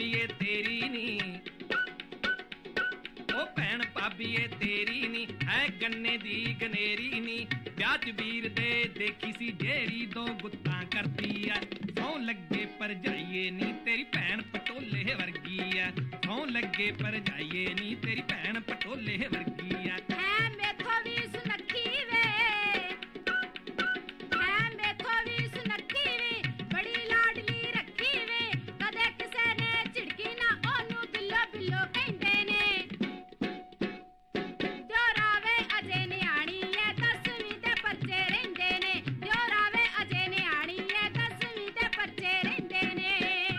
ਭਾਬੀਏ ਤੇਰੀ ਨੀ, ਉਹ ਭੈਣ ਭਾਬੀਏ ਤੇਰੀ ਨੀ, ਹੈ ਗੰਨੇ ਦੀ ਗਨੇਰੀ ਨੀ। ਵਿਆਹ ਚ ਵੀਰ ਦੇ ਦੇਖੀ ਸੀ ਜਿਹੜੀ, ਦੋ ਗੁੱਤਾਂ ਕਰਦੀ ਐ। ਸੌ ਲੱਗੇ ਭਰਜਾਈਏ ਨੀ ਤੇਰੀ ਭੈਣ ਪਟੋਲੇ ਵਰਗੀ ਐ, ਸੌ ਲੱਗੇ ਭਰਜਾਈਏ ਨੀ ਤੇਰੀ ਭੈਣ ਪਟੋਲੇ ਵਰਗੀ ਐ। ਹੈ ਮੇਥੋਂ ਵੀ ਸੁਨੱਖੀ ਵੇ, ਹੈ ਮੇਥੋਂ ਵੀ ਸੁਨੱਖੀ ਵੇ, ਬੜੀ ਲਾਡਲੀ ਰੱਖੀ ਵੇ। ਕਦੇ ਕਿਸੇ ਨੇ ਝਿੜਕੀ ਨਾ ਉਹਨੂੰ ਬਿੱਲੋ ਬਿੱਲੋ ਕਹਿੰਦੇ ਨੇ। ਦਿਓਰਾਵੇ ਅਜੇ ਨਿਆਣੀ ਐ 10ਵੀਂ ਦੇ ਪਰਚੇ ਰਹਿੰਦੇ ਨੇ, ਦਿਓਰਾਵੇ ਅਜੇ ਨਿਆਣੀ ਐ 10ਵੀਂ ਦੇ ਪਰਚੇ ਰਹਿੰਦੇ ਨੇ।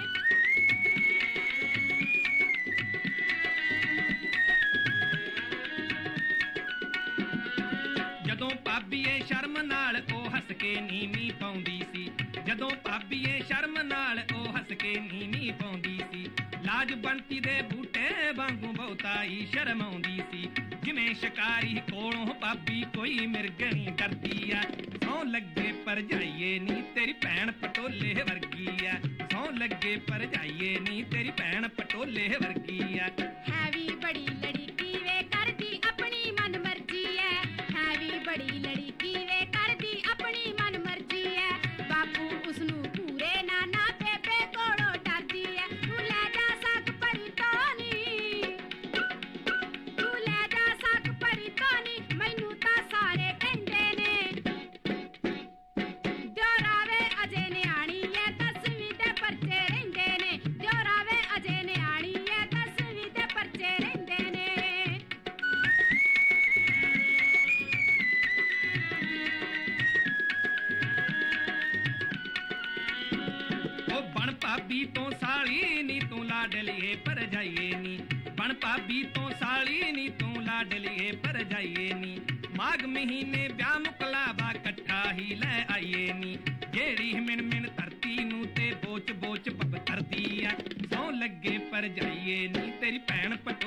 ਜਦੋਂ ਭਾਬੀਏ ਸ਼ਰਮ ਨਾਲ ਉਹ ਹੱਸ ਕੇ ਨੀਵੀਂ ਪਾਉਂਦੀ ਸੀ, ਜਦੋਂ ਭਾਬੀਏ ਸ਼ਰਮ ਨਾਲ ਉਹ ਹੱਸ ਕੇ ਨੀਵੀਂ ਪਾਉਂਦੀ ਸੀ। ਲਾਜ ਬੰਟੀ ਦੇ ਬੂਟੇ ਵਾਂਗੂ ਬਹੁਤਾ ਹੀ ਸ਼ਰਮਾਉਂਦੀ ਸੀ। ਜਿਵੇਂ ਸ਼ਿਕਾਰੀ ਕੋਲੋਂ ਭਾਬੀ ਕੋਈ ਮਿਰਗ ਨਹੀਂ ਡਰਦੀ ਐ। ਸੌ ਲੱਗੇ ਭਰਜਾਈਏ ਨੀ ਤੇਰੀ ਭੈਣ ਪਟੋਲੇ ਵਰਗੀ ਐ, ਸੌ ਲੱਗੇ ਭਰਜਾਈਏ ਨੀ ਤੇਰੀ ਭੈਣ ਪਟੋਲੇ ਵਰਗੀ ਐ। ਹੈ ਵੀ ਬੜੀ ਲੜਕੀ ਵੇ ਕਰਦੀ ਆਪਣੀ ਮਨ ਮਰਜ਼ੀ ਐ, ਹੈ ਵੀ ਬੜੀ ਲੜਕੀ ਵੇ ਕਰਦੀ ਆਪਣੀ ਮਨ ਮਰਜ਼ੀ ਐ। ਬਾਪੂ ਉਸਨੂੰ ਪੂਰੇ ਨਾ ਬੇਬੇ ਕੋਲੋਂ ਡਰਦੀ ਐ। ਤੂੰ ਲੈ ਜਾ ਸੱਕ ਪਰੀ ਤੋਨੀ, ਤੂੰ ਲੈ ਜਾ ਸੱਕ ਪਰੀ ਤੋਨੀ, ਮੈਨੂੰ ਤਾਂ ਸਾਰੇ ਕਹਿੰਦੇ ਨੇ। ਦਿਓਰਾਵੇ ਅਜੇ ਨਿਆਣੀ ਐ 10ਵੀਂ ਦੇ ਪਰਚੇ ਰਹਿੰਦੇ ਨੇ, ਦਿਓਰਾਵੇ ਅਜੇ ਨਿਆਣੀ ਐ 10ਵੀਂ ਦੇ ਪਰਚੇ ਰਹਿੰਦੇ ਨੇ। ਉਹ ਬਣ ਭਾਬੀ ਤੋਂ ਸਾਲੀ ਨੀ ਤੂੰ ਲਾਡਲੀਏ ਭਰਜਾਈਏ ਨੀ, ਬਣ ਭਾਬੀ ਤੋਂ ਸਾਲੀ ਨੀ ਤੂੰ ਲਾਡਲੀਏ ਭਰਜਾਈਏ ਨੀ। ਮਾਘ ਮਹੀਨੇ ਵਿਆਹ ਮੁਕਲਾਵਾ ਇਕੱਠਾ ਹੀ ਲੈ ਆਈਏ ਨੀ, ਜਿਹੜੀ ਮਿਣ ਮਿਣ ਧਰਤੀ ਨੂੰ ਤੇ ਬੋਚ ਬੋਚ ਪੱਬ ਧਰਦੀ ਐ। ਸੌ ਲੱਗੇ ਭਰਜਾਈਏ ਨੀ ਤੇਰੀ ਭੈਣ